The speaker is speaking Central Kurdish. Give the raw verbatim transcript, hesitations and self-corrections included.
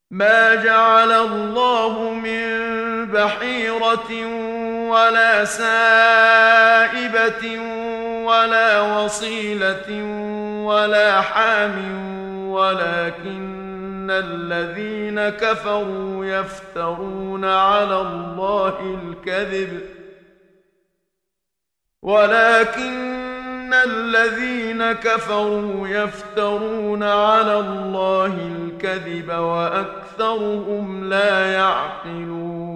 ما جعل الله من بحيرة ولا سائبة ولا وصيلة ولا حام ولكن الذين كفروا يفترون على الله الكذب ولكن الذين كفروا يفترون على الله الكذب وأكثرهم لا يعقلون